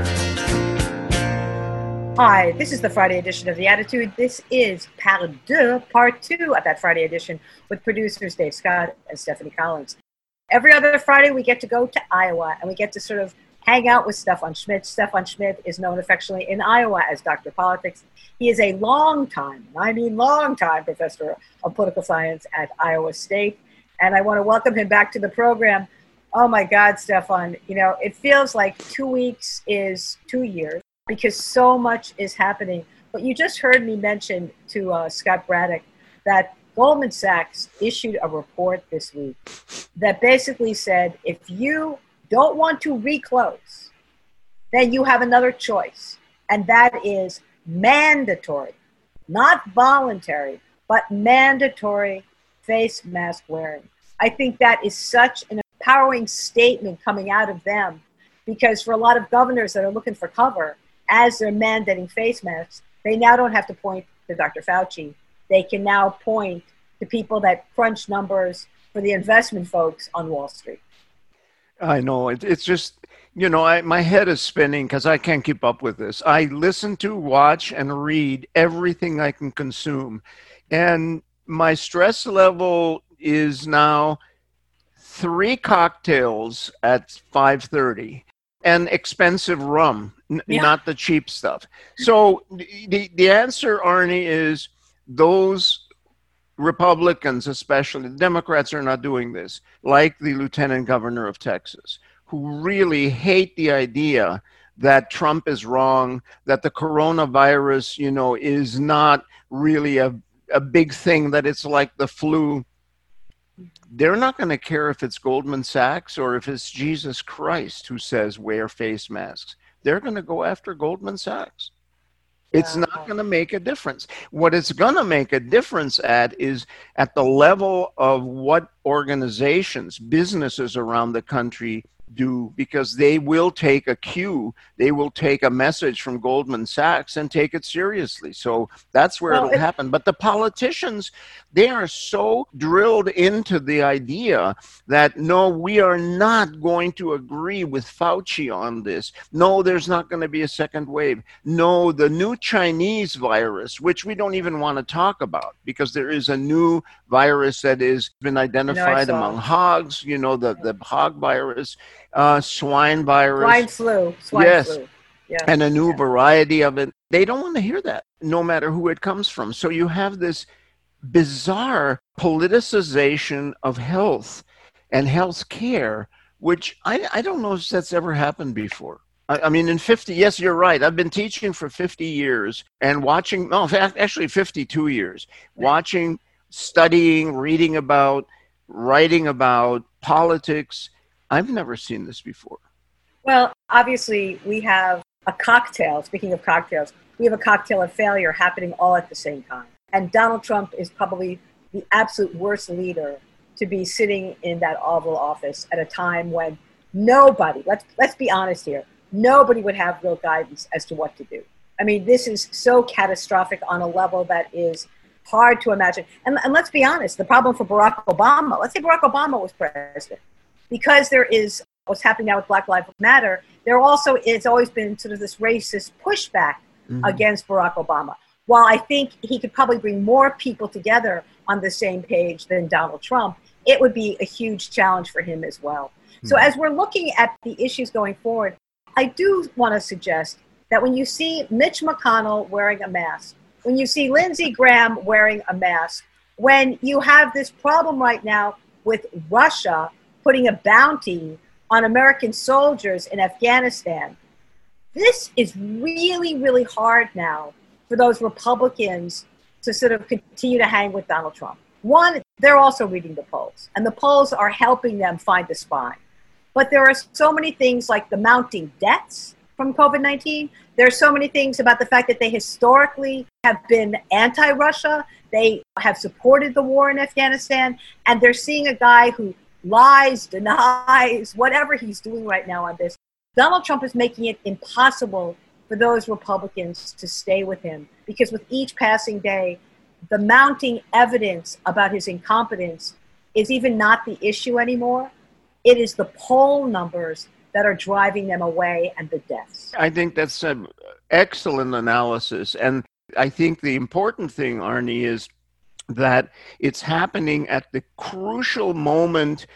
Hi, this is the Friday edition of The Attitude. This is Part deux, part two of that Friday edition with producers Dave Scott and Stephanie Collins. Every other Friday, we get to go to Iowa, and we get to sort of hang out with Stefan Schmidt. Stefan Schmidt is known affectionately in Iowa as Doctor Politics. He is a long time, I mean long time, professor of political science at Iowa State, and I want to welcome him back to the program. Oh my God, Stefan, you know, it feels like two weeks is two years, because so much is happening. But you just heard me mention to uh, Scott Braddock that Goldman Sachs issued a report this week that basically said, if you don't want to reclose, then you have another choice. And that is mandatory, not voluntary, but mandatory face mask wearing. I think that is such an empowering statement coming out of them, because for a lot of governors that are looking for cover, as they're mandating face masks, they now don't have to point to Doctor Fauci. They can now point to people that crunch numbers for the investment folks on Wall Street. I know. It, it's just, you know, I, my head is spinning because I can't keep up with this. I listen to, watch, and read everything I can consume. And my stress level is now three cocktails at five thirty. And expensive rum, n- yeah. not the cheap stuff. So the, the answer, Arnie, is those Republicans, especially the Democrats, are not doing this, like the lieutenant governor of Texas, who really hate the idea that Trump is wrong, that the coronavirus, you know, is not really a, a big thing, that it's like the flu. They're not going to care if it's Goldman Sachs or if it's Jesus Christ who says wear face masks. They're going to go after Goldman Sachs. It's yeah. not going to make a difference. What it's going to make a difference at is at the level of what organizations, businesses around the country do, because they will take a cue, they will take a message from Goldman Sachs and take it seriously. So that's where well, it'll it, happen. But the politicians, they are so drilled into the idea that, no, we are not going to agree with Fauci on this. No, there's not going to be a second wave. No, the new Chinese virus, which we don't even want to talk about, because there is a new virus that has been identified among hogs, you know, the, the hog virus. Uh, swine virus. Swine flu. Swine yes. flu. Yeah. And a new yeah. variety of it. They don't want to hear that, no matter who it comes from. So you have this bizarre politicization of health and health care, which I, I don't know if that's ever happened before. I, I mean, in fifty, yes, you're right. I've been teaching for fifty years and watching, no, in fact, actually fifty-two years, watching, studying, reading about, writing about politics. I've never seen this before. Well, obviously, we have a cocktail. Speaking of cocktails, we have a cocktail of failure happening all at the same time. And Donald Trump is probably the absolute worst leader to be sitting in that Oval Office at a time when nobody, let's let's be honest here, nobody would have real guidance as to what to do. I mean, this is so catastrophic on a level that is hard to imagine. And, and let's be honest, the problem for Barack Obama, let's say Barack Obama was president, because there is what's happening now with Black Lives Matter, there also is always been sort of this racist pushback mm-hmm. against Barack Obama. While I think he could probably bring more people together on the same page than Donald Trump, it would be a huge challenge for him as well. Mm-hmm. So as we're looking at the issues going forward, I do want to suggest that when you see Mitch McConnell wearing a mask, when you see Lindsey Graham wearing a mask, when you have this problem right now with Russia putting a bounty on American soldiers in Afghanistan, this is really, really hard now for those Republicans to sort of continue to hang with Donald Trump. One, they're also reading the polls, and the polls are helping them find the spine. But there are so many things like the mounting deaths from COVID nineteen. There are so many things about the fact that they historically have been anti-Russia. They have supported the war in Afghanistan, and they're seeing a guy who lies, denies, whatever he's doing right now on this. Donald Trump is making it impossible for those Republicans to stay with him, because with each passing day, the mounting evidence about his incompetence is even not the issue anymore. It is the poll numbers that are driving them away and the deaths. I think that's an excellent analysis. And I think the important thing, Arnie, is that it's happening at the crucial moment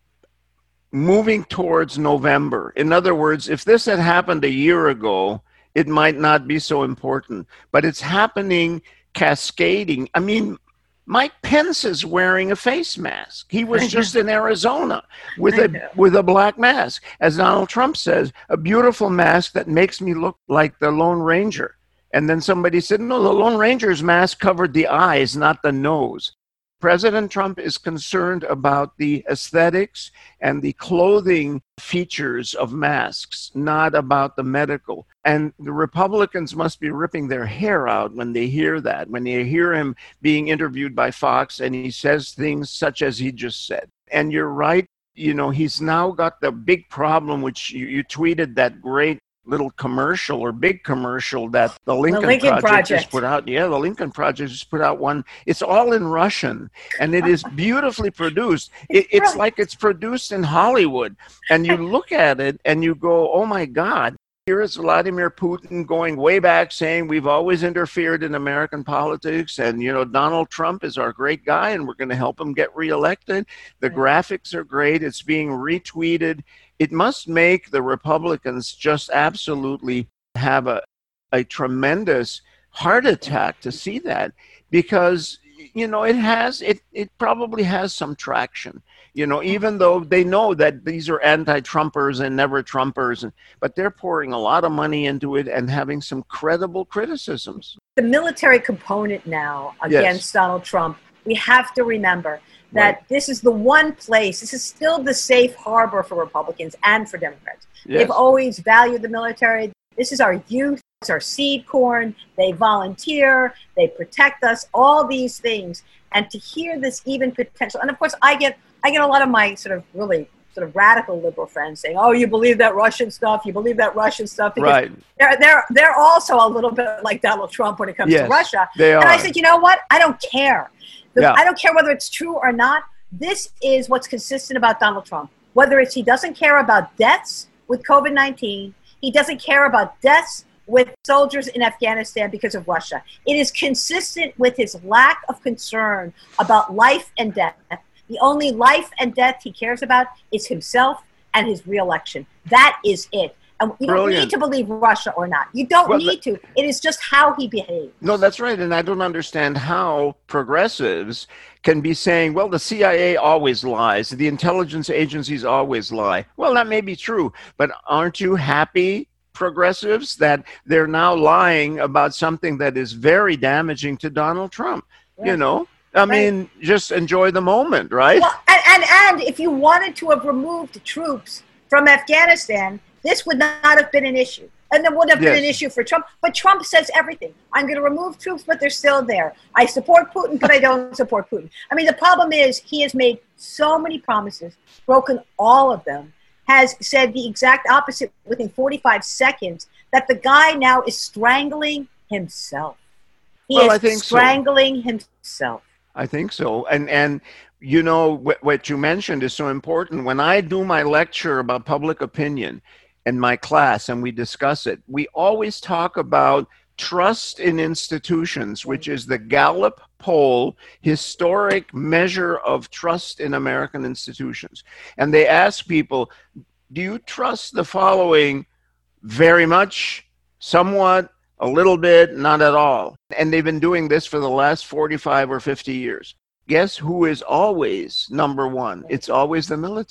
moving towards November. In other words, if this had happened a year ago, it might not be so important, but it's happening cascading. I mean, Mike Pence is wearing a face mask. He was just in Arizona with a with a black mask. As Donald Trump says, a beautiful mask that makes me look like the Lone Ranger. And then somebody said, no, the Lone Ranger's mask covered the eyes, not the nose. President Trump is concerned about the aesthetics and the clothing features of masks, not about the medical. And the Republicans must be ripping their hair out when they hear that, when they hear him being interviewed by Fox and he says things such as he just said. And you're right, you know, he's now got the big problem, which you, you tweeted that great little commercial or big commercial that the Lincoln, the Lincoln Project, Project just put out. Yeah, the Lincoln Project just put out one. It's all in Russian, and it is beautifully produced. It, it's like it's produced in Hollywood. And you look at it and you go, oh my God, here is Vladimir Putin going way back saying we've always interfered in American politics, and you know Donald Trump is our great guy and we're going to help him get reelected. The graphics are great. It's being retweeted. It must make the Republicans just absolutely have a, a tremendous heart attack to see that, because, you know, it has, it, it probably has some traction, you know, even though they know that these are anti-Trumpers and never Trumpers, and, but they're pouring a lot of money into it and having some credible criticisms. The military component now against Yes. Donald Trump, we have to remember that Right. this is the one place, this is still the safe harbor for Republicans and for Democrats. Yes. They've always valued the military. This is our youth, it's our seed corn. They volunteer, they protect us, all these things. And to hear this even potential, and of course I get I get a lot of my sort of really sort of radical liberal friends saying, oh, you believe that Russian stuff, you believe that Russian stuff. Because Right. they're, they're, they're also a little bit like Donald Trump when it comes Yes, to Russia. they and I are. said, you know what? I don't care. The, Yeah. I don't care whether it's true or not. This is what's consistent about Donald Trump. Whether it's he doesn't care about deaths with COVID nineteen, he doesn't care about deaths with soldiers in Afghanistan because of Russia. It is consistent with his lack of concern about life and death. The only life and death he cares about is himself and his reelection. That is it. And you don't Brilliant. need to believe Russia or not. You don't Well, need to. It is just how he behaves. No, that's right. And I don't understand how progressives can be saying, well, the C I A always lies, the intelligence agencies always lie. Well, that may be true, but aren't you happy, progressives, that they're now lying about something that is very damaging to Donald Trump? Right. You know, I mean, just enjoy the moment, right? Well, and, and, and if you wanted to have removed troops from Afghanistan, this would not have been an issue. And there would have been Yes. an issue for Trump. But Trump says everything. I'm going to remove troops, but they're still there. I support Putin, but I don't support Putin. I mean, the problem is he has made so many promises, broken all of them, has said the exact opposite within forty-five seconds, that the guy now is strangling himself. He Well, is I think so. strangling himself. I think so. And, and you know, what, what you mentioned is so important. When I do my lecture about public opinion in my class and we discuss it, we always talk about trust in institutions, which is the Gallup poll, historic measure of trust in American institutions. And they ask people, do you trust the following? Very much, somewhat, a little bit, not at all. And they've been doing this for the last forty-five or fifty years. Guess who is always number one? It's always the military.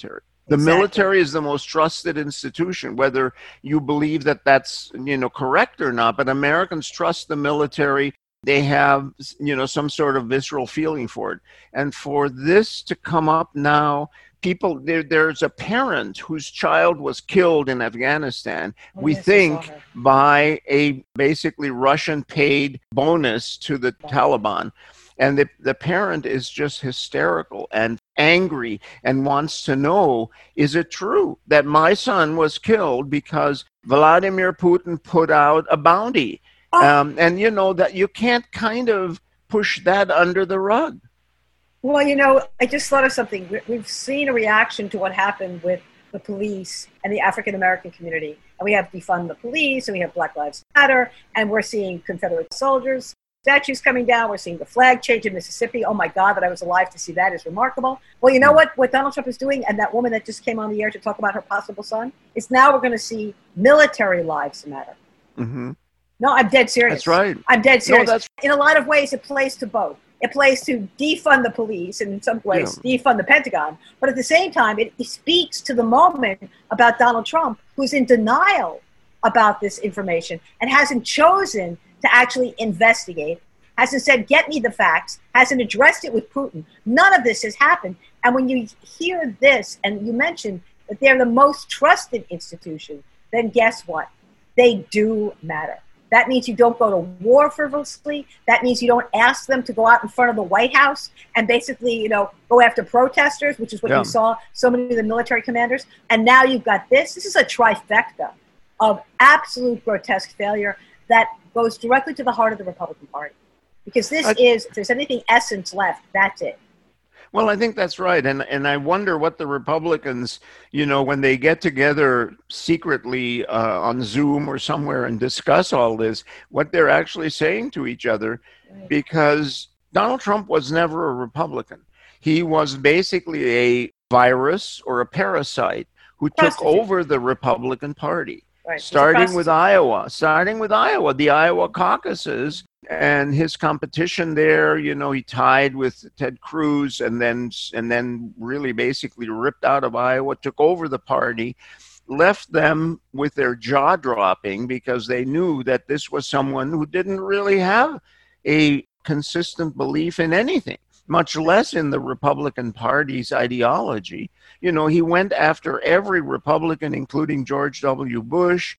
The Exactly. military is the most trusted institution, whether you believe that that's, you know, correct or not. But Americans trust the military. They have, you know, some sort of visceral feeling for it. And for this to come up now, people, there, there's a parent whose child was killed in Afghanistan, Oh, we yes, I saw think her. by a basically Russian paid bonus to the Taliban. And the, the parent is just hysterical and angry and wants to know, is it true that my son was killed because Vladimir Putin put out a bounty? Um, and, you know, that you can't kind of push that under the rug. Well, you know, I just thought of something. We- We've seen a reaction to what happened with the police and the African-American community. And we have defund the police, and we have Black Lives Matter, and we're seeing Confederate soldiers, statues coming down. We're seeing the flag change in Mississippi. Oh, my God, that I was alive to see that is remarkable. Well, you know what? What Donald Trump is doing, and that woman that just came on the air to talk about her possible son, is now we're going to see military lives matter. Mm-hmm. No, I'm dead serious. That's right. I'm dead serious. No, that's... In a lot of ways, it plays to both. It plays to defund the police and in some ways Yeah. defund the Pentagon. But at the same time, it, it speaks to the moment about Donald Trump, who's in denial about this information and hasn't chosen to actually investigate, hasn't said, get me the facts, hasn't addressed it with Putin. None of this has happened. And when you hear this, and you mentioned that they're the most trusted institution, then guess what? They do matter. That means you don't go to war frivolously. That means you don't ask them to go out in front of the White House and basically, you know, go after protesters, which is what Yeah. you saw so many of the military commanders. And now you've got this. This is a trifecta of absolute grotesque failure that goes directly to the heart of the Republican Party. Because this I- is, if there's anything essence left, that's it. Well, I think that's right. And and I wonder what the Republicans, you know, when they get together secretly uh, on Zoom or somewhere and discuss all this, what they're actually saying to each other, because Donald Trump was never a Republican. He was basically a virus or a parasite who took Prostitute. over the Republican Party. Right. He's a Starting with prostitute. Iowa, starting with Iowa, the Iowa caucuses and his competition there, you know, he tied with Ted Cruz and then and then really basically ripped out of Iowa, took over the party, left them with their jaw dropping because they knew that this was someone who didn't really have a consistent belief in anything, much less in the Republican Party's ideology. You know, he went after every Republican, including George W. Bush.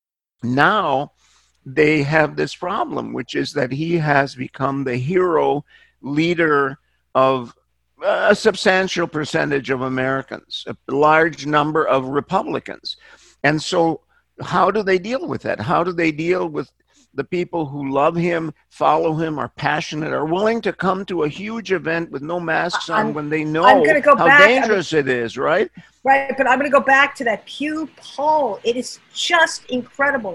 Now they have this problem, which is that he has become the hero leader of a substantial percentage of Americans, a large number of Republicans. And so how do they deal with that? How do they deal with the people who love him, follow him, are passionate, are willing to come to a huge event with no masks on I'm- when they know I'm gonna go how back- dangerous it is, right? Right, but I'm going to go back to that Pew poll. It is just incredible.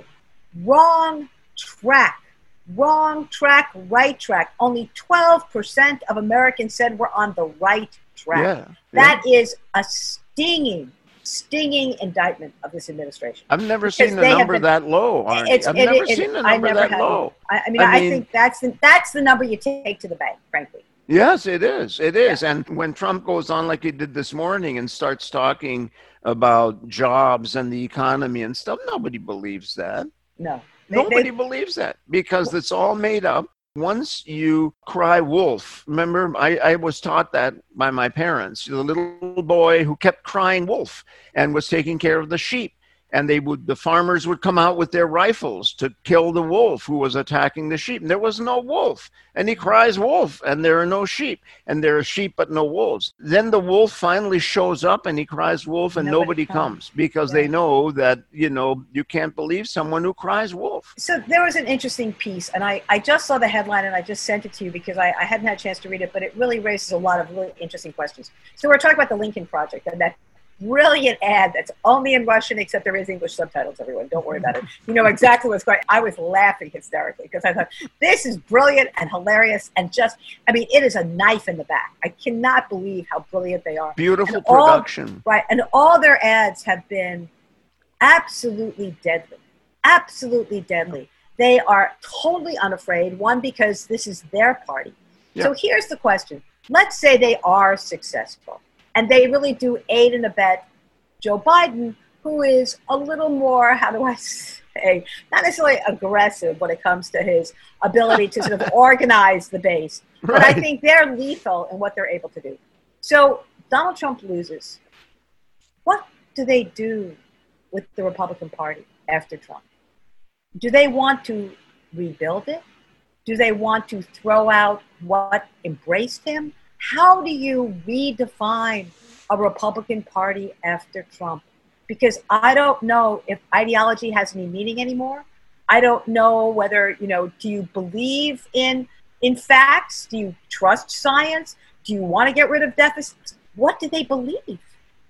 Wrong track. Wrong track, right track. Only twelve percent of Americans said we're on the right track. Yeah, That is a stinging, stinging indictment of this administration. I've never Because seen a they have number been- that low, Arnie. It's- I've it- never it- seen a I number never that have. low. I, I mean, I I, mean- think that's the, that's the number you take to the bank, frankly. Yes, it is. It is. And when Trump goes on like he did this morning and starts talking about jobs and the economy and stuff, nobody believes that. No. They- Nobody they- believes that because it's all made up. Once you cry wolf, remember, I, I was taught that by my parents, the little boy who kept crying wolf and was taking care of the sheep. And they would, the farmers would come out with their rifles to kill the wolf who was attacking the sheep. And there was no wolf. And he cries wolf, and there are no sheep. And there are sheep, but no wolves. Then the wolf finally shows up and he cries wolf, and Nobody nobody, comes. comes because Yeah. they know that, you know, you can't believe someone who cries wolf. So there was an interesting piece, and I, I just saw the headline and I just sent it to you because I, I hadn't had a chance to read it, but it really raises a lot of really interesting questions. So we're talking about the Lincoln Project and that brilliant ad that's only in Russian, except there is English subtitles, everyone. Don't worry about it. You know exactly what's going on. I was laughing hysterically because I thought, this is brilliant and hilarious and just, I mean, it is a knife in the back. I cannot believe how brilliant they are. Beautiful And all- production. Right, and all their ads have been absolutely deadly, absolutely deadly. They are totally unafraid, one, because this is their party. So Yeah. here's the question. Let's say they are successful and they really do aid and abet Joe Biden, who is a little more, how do I say, not necessarily aggressive when it comes to his ability to sort of organize the base. Right. But I think they're lethal in what they're able to do. So Donald Trump loses. What do they do with the Republican Party after Trump? Do they want to rebuild it? Do they want to throw out what embraced him? How do you redefine a Republican Party after Trump? Because I don't know if ideology has any meaning anymore. I don't know whether, you know, do you believe in in facts? Do you trust science? Do you want to get rid of deficits? What do they believe?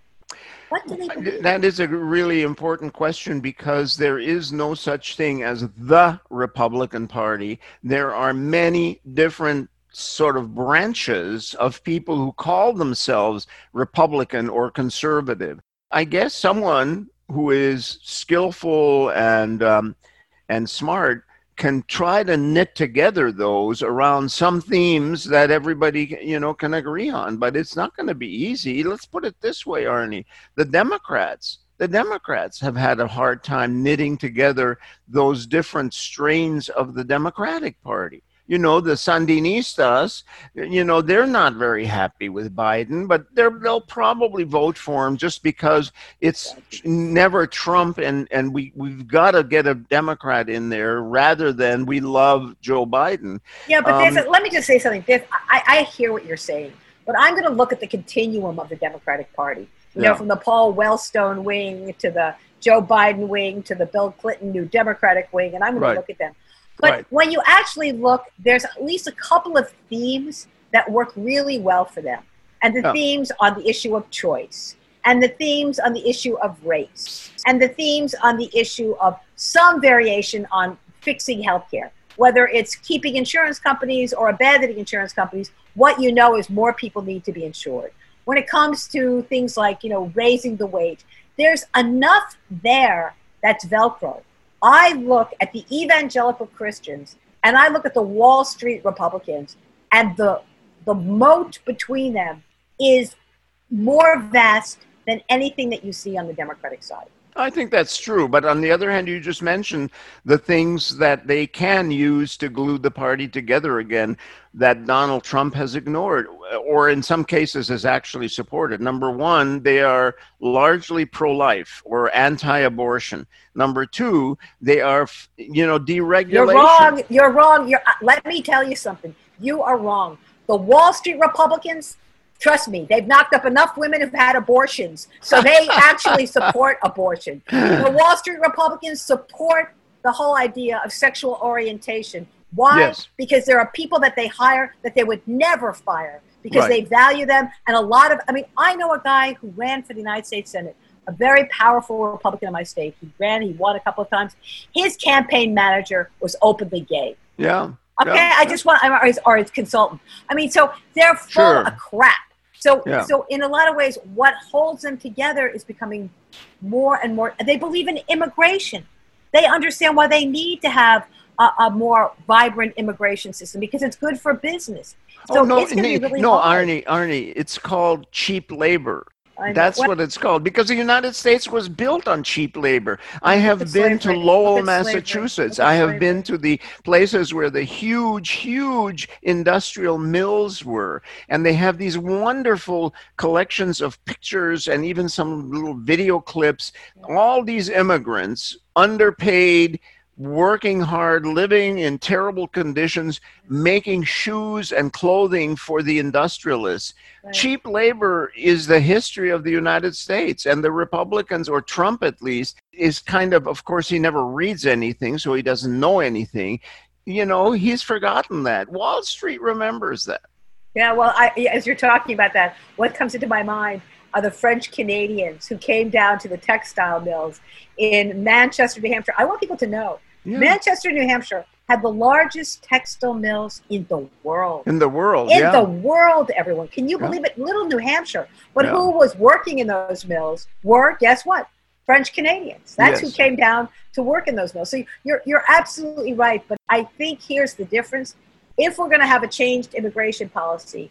What do they believe? That is a really important question, because there is no such thing as the Republican Party. There are many different sort of branches of people who call themselves Republican or conservative. I guess someone who is skillful and um, and smart can try to knit together those around some themes that everybody, you know, can agree on. But it's not going to be easy. Let's put it this way, Arnie. The Democrats, the Democrats have had a hard time knitting together those different strains of the Democratic Party. You know, the Sandinistas, you know, they're not very happy with Biden, but they're, they'll probably vote for him just because it's never Trump, and, and we, we've got to get a Democrat in there rather than we love Joe Biden. Yeah, but um, there's a, let me just say something. There's, I, I hear what you're saying, but I'm going to look at the continuum of the Democratic Party. You yeah. know, from the Paul Wellstone wing to the Joe Biden wing to the Bill Clinton New Democratic wing, and I'm going right. to look at them. But right. when you actually look, there's at least a couple of themes that work really well for them. And the yeah. themes on the issue of choice, and the themes on the issue of race, and the themes on the issue of some variation on fixing healthcare. Whether it's keeping insurance companies or abandoning insurance companies, what you know is more people need to be insured. When it comes to things like, you know, raising the wage, there's enough there that's Velcro. I look at the evangelical Christians and I look at the Wall Street Republicans, and the the moat between them is more vast than anything that you see on the Democratic side. I think that's true. But on the other hand, you just mentioned the things that they can use to glue the party together again that Donald Trump has ignored, or in some cases has actually supported. Number one, they are largely pro-life or anti-abortion. Number two, they are, you know, deregulation. You're wrong. You're wrong. You're, uh, let me tell you something. You are wrong. The Wall Street Republicans, trust me, they've knocked up enough women who've had abortions, so they actually support abortion. The Wall Street Republicans support the whole idea of sexual orientation. Why? Yes. Because there are people that they hire that they would never fire because right. they value them. And a lot of, I mean, I know a guy who ran for the United States Senate, a very powerful Republican in my state. He ran, he won a couple of times. His campaign manager was openly gay. Yeah. Okay, yeah. I just want, or his, or his consultant. I mean, so they're full Sure. of crap. So, Yeah. so in a lot of ways, what holds them together is becoming more and more. They believe in immigration. They understand why they need to have a, a more vibrant immigration system because it's good for business. So oh, no, it's going to be really no, hard. Arnie, Arnie, it's called cheap labor. I know. That's What- what it's called, because the United States was built on cheap labor. I have at been to slavery. Lowell, Look at slavery. Massachusetts. Look at I have slavery. been to the places where the huge, huge industrial mills were. And they have these wonderful collections of pictures and even some little video clips. All these immigrants, underpaid, working hard, living in terrible conditions, making shoes and clothing for the industrialists. Right. Cheap labor is the history of the United States, and the Republicans, or Trump at least, is kind of, of course, he never reads anything, so he doesn't know anything. You know, he's forgotten that. Wall Street remembers that. Yeah, well, I, as you're talking about that, what comes into my mind are the French Canadians who came down to the textile mills in Manchester, New Hampshire. I want people to know, Yeah. Manchester, New Hampshire had the largest textile mills in the world. In the world, In yeah. the world, everyone. Can you Yeah. believe it? Little New Hampshire. But Yeah. who was working in those mills were, guess what? French Canadians. That's who Yes. came down to work in those mills. So you're you're absolutely right. But I think here's the difference. If we're going to have a changed immigration policy,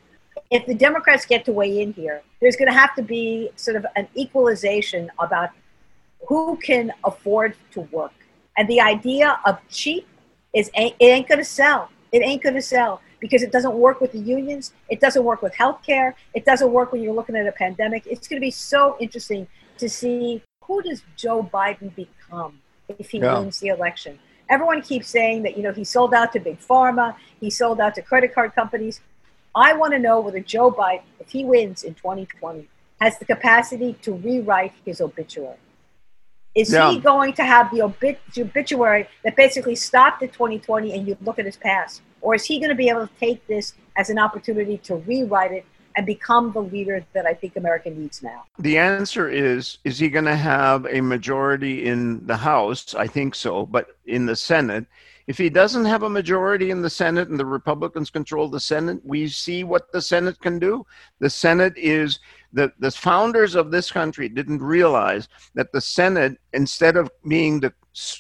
if the Democrats get to weigh in here, there's going to have to be sort of an equalization about who can afford to work. And the idea of cheap is it ain't going to sell. It ain't going to sell because it doesn't work with the unions. It doesn't work with healthcare. It doesn't work when you're looking at a pandemic. It's going to be so interesting to see who does Joe Biden become if he yeah. wins the election. Everyone keeps saying that, you know, he sold out to big pharma. He sold out to credit card companies. I want to know whether Joe Biden, if he wins in twenty twenty, has the capacity to rewrite his obituary. Is yeah. he going to have the obit- obituary that basically stopped at twenty twenty and you look at his past? Or is he going to be able to take this as an opportunity to rewrite it and become the leader that I think America needs now? The answer is, is he going to have a majority in the House? I think so, but in the Senate. If he doesn't have a majority in the Senate and the Republicans control the Senate, we see what the Senate can do. The Senate is, the, the founders of this country didn't realize that the Senate, instead of being the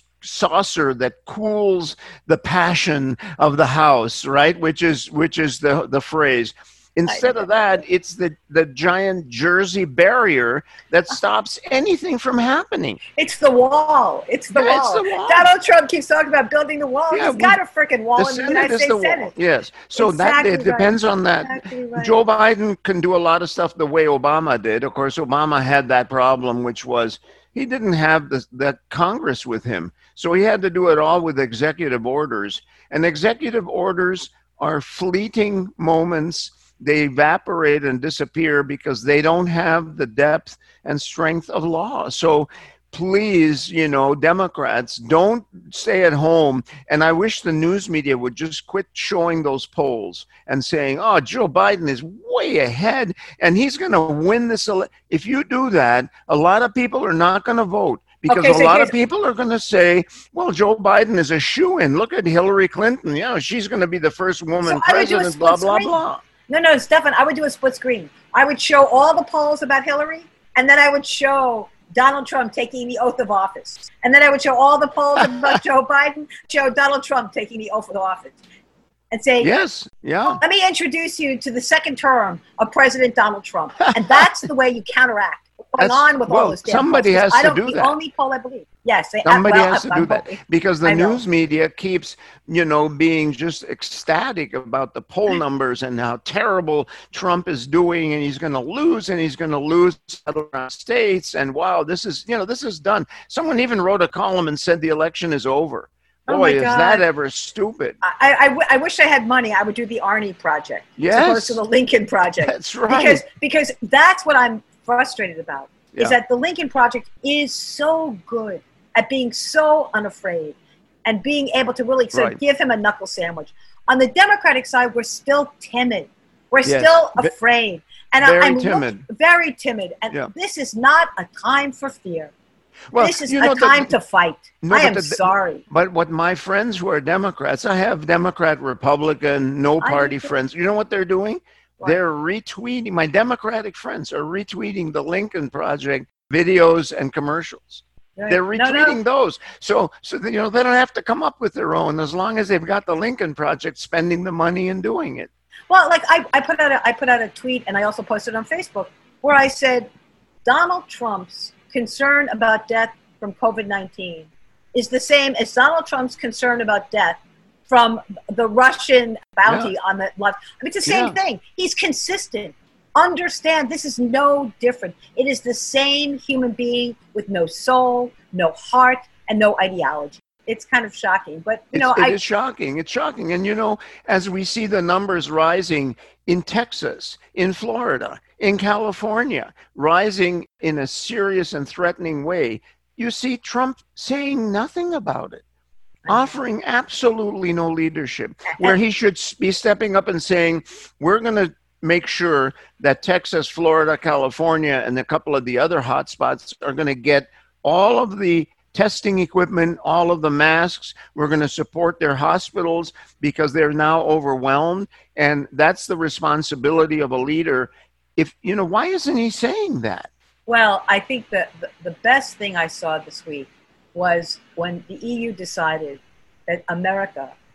saucer that cools the passion of the House, right, which is which is the, the phrase, instead of that, it's the, the giant Jersey barrier that stops anything from happening. It's the wall. It's the, yeah, wall. It's the wall. Donald Trump keeps talking about building the wall. Yeah, He's got a freaking wall the in the Senate United is States the Senate. wall. Yes. So exactly that it depends right. on that. Exactly right. Joe Biden can do a lot of stuff the way Obama did. Of course, Obama had that problem, which was he didn't have the, that Congress with him. So he had to do it all with executive orders. And executive orders are fleeting moments. They evaporate and disappear because they don't have the depth and strength of law. So please, you know, Democrats, don't stay at home. And I wish the news media would just quit showing those polls and saying, oh, Joe Biden is way ahead and he's going to win this. Ele-. If you do that, a lot of people are not going to vote. Because okay, so a lot of people are going to say, well, Joe Biden is a shoo-in. Look at Hillary Clinton. You know, she's going to be the first woman so president, blah, blah, screen. blah. No, no, Stefan, I would do a split screen. I would show all the polls about Hillary, and then I would show Donald Trump taking the oath of office. And then I would show all the polls about Joe Biden, show Donald Trump taking the oath of office. And say, yes, yeah. Let me introduce you to the second term of President Donald Trump. And that's the way you counteract what's going on with well, all this damn somebody polls. has I to don't, do the that. The only poll I believe. Yes. They, somebody well, has to I'm, do I'm that hoping. because the news media keeps, you know, being just ecstatic about the poll numbers and how terrible Trump is doing and he's going to lose and he's going to lose around states. And wow, this is, you know, this is done. Someone even wrote a column and said the election is over. Oh Boy, is God. that ever stupid. I, I, w- I wish I had money. I would do the Arnie Project yes. as opposed to the Lincoln Project. That's right. Because, because that's what I'm frustrated about, yeah. is that the Lincoln Project is so good at being so unafraid and being able to really sort right. of give him a knuckle sandwich. On the Democratic side, we're still timid. We're yes. still afraid. And very I'm timid. Look, very timid. And yeah. this is not a time for fear. Well, this is you know, a time the, to fight. no, I am the, sorry. But what my friends who are Democrats, I have Democrat, Republican, no party friends. You know what they're doing? What? They're retweeting, my Democratic friends are retweeting the Lincoln Project videos and commercials. Right. They're retweeting no, no. those. So, so you know, they don't have to come up with their own as long as they've got the Lincoln Project spending the money and doing it. Well, like I, I put out a, I put out a tweet and I also posted on Facebook where I said Donald Trump's concern about death from COVID nineteen is the same as Donald Trump's concern about death from the Russian bounty yeah. on the left. I mean, it's the same yeah. thing. He's consistent. Understand, this is no different. It is the same human being with no soul, no heart, and no ideology. It's kind of shocking, but you know, it's, it I, is shocking. It's shocking, and you know, as we see the numbers rising in Texas, in Florida, in California, rising in a serious and threatening way, you see Trump saying nothing about it, offering absolutely no leadership, where he should be stepping up and saying, "We're going to make sure that Texas, Florida, California, and a couple of the other hotspots are going to get all of the testing equipment, all of the masks. We're going to support their hospitals because they're now overwhelmed. And that's the responsibility of a leader. If, you know, why isn't he saying that? Well, I think that the, the best thing I saw this week was when the E U decided that America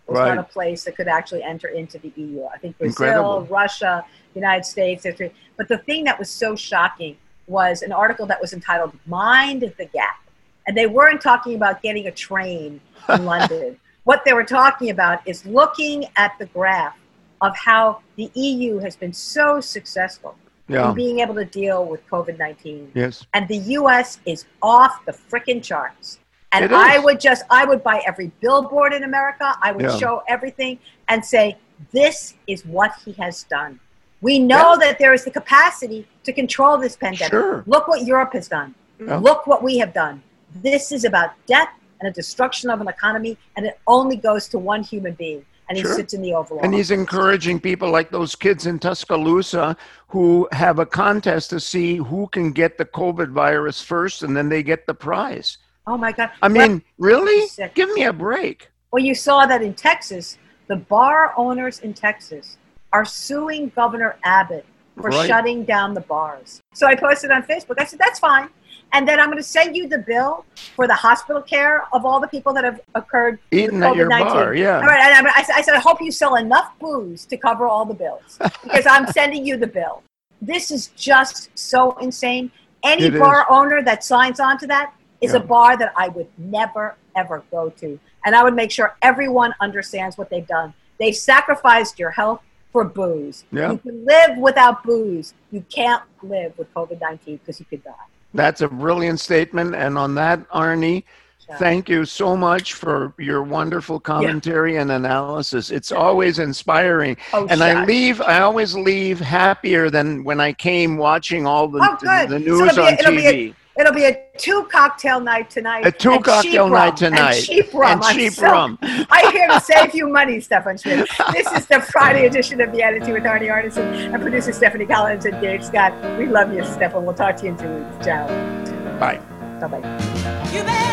was Right. not a place that could actually enter into the E U. I think Brazil, Incredible. Russia, United States. But the thing that was so shocking was an article that was entitled Mind the Gap. And they weren't talking about getting a train in London. What they were talking about is looking at the graph of how the E U has been so successful Yeah. in being able to deal with COVID nineteen. Yes. And the U S is off the frickin' charts. And It I is. would just, I would buy every billboard in America. I would Yeah. show everything and say, this is what he has done. We know Yeah. that there is the capacity to control this pandemic. Sure. Look what Europe has done. Yeah. Look what we have done. This is about death and a destruction of an economy, and it only goes to one human being, and he Sure. sits in the Oval And he's Office. encouraging people like those kids in Tuscaloosa who have a contest to see who can get the COVID virus first, and then they get the prize. Oh my God. I mean, really? Sick. Give me a break. Well, you saw that in Texas, the bar owners in Texas are suing Governor Abbott for Right. shutting down the bars. So I posted on Facebook. I said, that's fine. And then I'm going to send you the bill for the hospital care of all the people that have occurred Eating with at your COVID nineteen. bar, yeah. All right, and I, I said- I said, I hope you sell enough booze to cover all the bills because I'm sending you the bill. This is just so insane. Any It bar is. owner that signs on to that is Yeah. a bar that I would never, ever go to. And I would make sure everyone understands what they've done. They've sacrificed your health for booze. Yeah. You can live without booze. You can't live with COVID nineteen because you could die. That's a brilliant statement. And on that, Arnie, Yeah. thank you so much for your wonderful commentary and analysis. It's always inspiring. Oh, and I shucks. leave, I always leave happier than when I came watching all the, Oh, good. the So news it'll be a- on it'll T be a- V. It'll be a two cocktail night tonight. A two and cocktail cheap night rum, tonight. And cheap rum. And I'm cheap so- rum. I'm here to save you money, Stefan Schmidt. This is the Friday edition of The Attitude with Arnie Arneson and producer Stephanie Collins and Dave Scott. We love you, Stefan. We'll talk to you in two weeks. Ciao. Bye. Bye-bye. You better